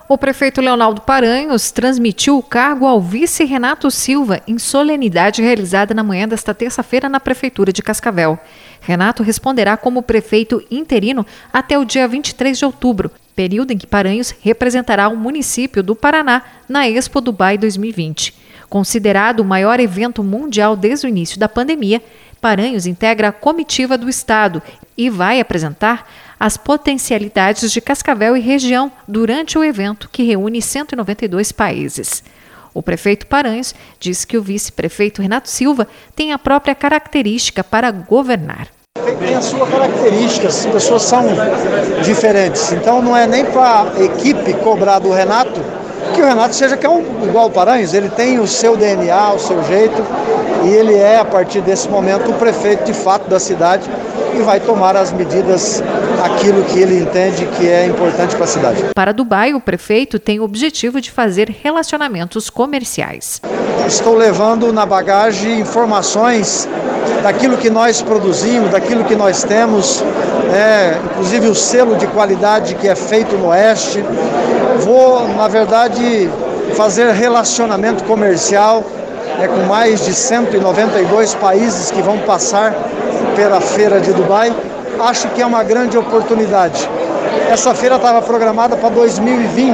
O prefeito Leonardo Paranhos transmitiu o cargo ao vice Renato Silva em solenidade realizada na manhã desta terça-feira na Prefeitura de Cascavel. Renato responderá como prefeito interino até o dia 23 de outubro, período em que Paranhos representará o município do Paraná na Expo Dubai 2020. Considerado o maior evento mundial desde o início da pandemia, Paranhos integra a comitiva do Estado e vai apresentar as potencialidades de Cascavel e região durante o evento, que reúne 192 países. O prefeito Paranhos disse que o vice-prefeito Renato Silva tem a própria característica para governar. Tem a sua característica, as pessoas são diferentes. Então não é nem para a equipe cobrar do Renato que o Renato seja igual ao Paranhos. Ele tem o seu DNA, o seu jeito, e ele é, a partir desse momento, o prefeito de fato da cidade e vai tomar as medidas, aquilo que ele entende que é importante para a cidade. Para Dubai, o prefeito tem o objetivo de fazer relacionamentos comerciais. Estou levando na bagagem informações daquilo que nós produzimos, daquilo que nós temos, inclusive o selo de qualidade que é feito no Oeste. Vou, na verdade, fazer relacionamento comercial com mais de 192 países que vão passar pela Feira de Dubai. Acho que é uma grande oportunidade. Essa feira estava programada para 2020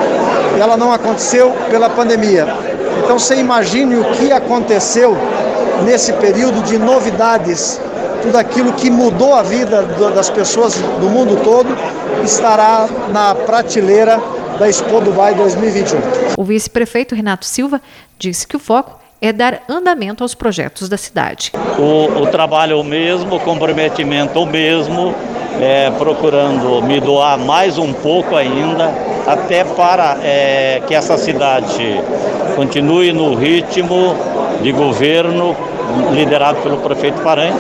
e ela não aconteceu pela pandemia. Então você imagine o que aconteceu nesse período de novidades. Tudo aquilo que mudou a vida das pessoas do mundo todo estará na prateleira da Expo Dubai 2021. O vice-prefeito Renato Silva disse que o foco é dar andamento aos projetos da cidade. O trabalho é o mesmo, o comprometimento é o mesmo, procurando me doar mais um pouco ainda, até para que essa cidade continue no ritmo de governo liderado pelo prefeito Paranhos.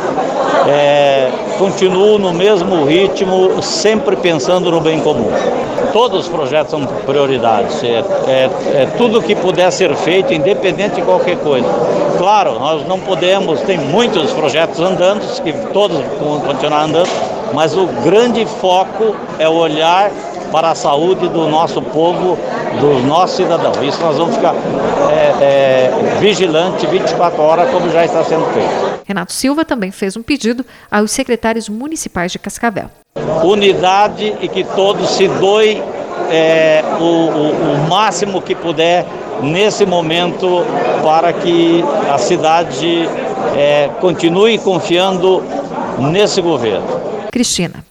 Continuo no mesmo ritmo, sempre pensando no bem comum. Todos os projetos são prioridades, tudo que puder ser feito, independente de qualquer coisa. Claro, nós não podemos, tem muitos projetos andando, que todos vão continuar andando, mas o grande foco é olhar para a saúde do nosso povo, dos nossos cidadãos. Isso nós vamos ficar vigilante 24 horas, como já está sendo feito. Renato Silva também fez um pedido aos secretários municipais de Cascavel. Unidade e que todos se doem o máximo que puder nesse momento para que a cidade continue confiando nesse governo. Cristina.